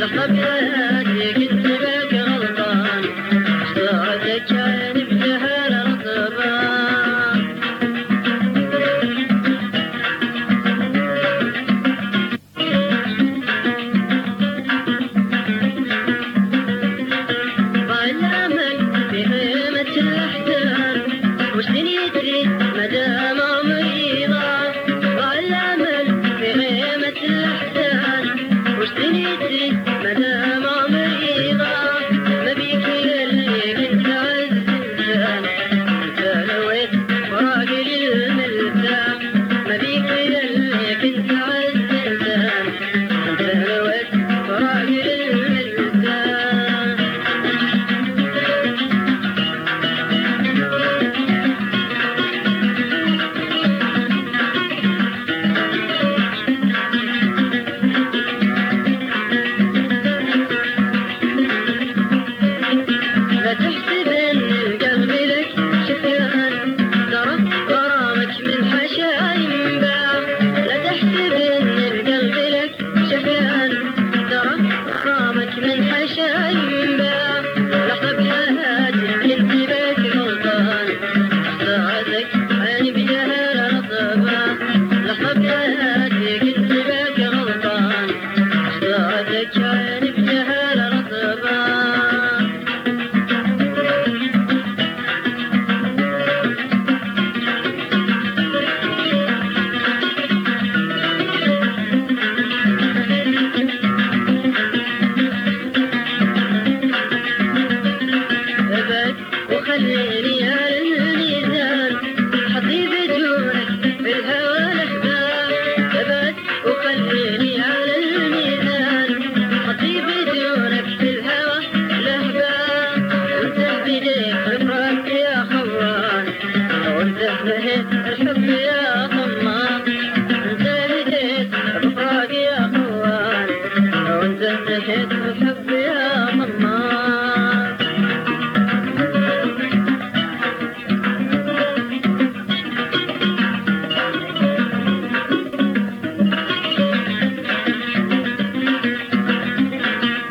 لقب حياتي كنت بك غلطان اختارتك كان بجهل رطبان ضاع الامل في خيمة الاحزان وش دنيتي مدام عمري ضاع الامل في خيمة الاحزان وش دنيتي مدام عمري ضاع ما بيك اللي كنت عز انسان انت لويت فراقي للملتان ما بيك اللي كنت عز انسان انت لويت فراقي للملتان لا تحسب ان القلب لك شفيان ترى غرامك من حشا ينباع لا تحسب ان القلب لك شفيان ترى غرامك من حشا ينباع لقب حياتي كنت بك غلطان اختارتك عيني بجهل رطبان لقب حياتي كنت بك غلطان اختارتك عيني بجهل رطبان ابعد وخليني على الميزان حطي بدونك في الهوى الاحباب ابعد وخليني على الميزان حطي بدونك في الهوى الاحباب وانت بديك الفراق يا خوان وانت نهيت الحب يا طمان انت بديت الفراق يا خوان وانت نهيت الحب يا طمان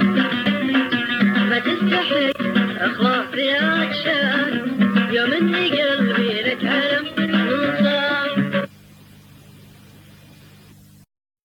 ما تستحق اخلاص يا عطشان يوم اني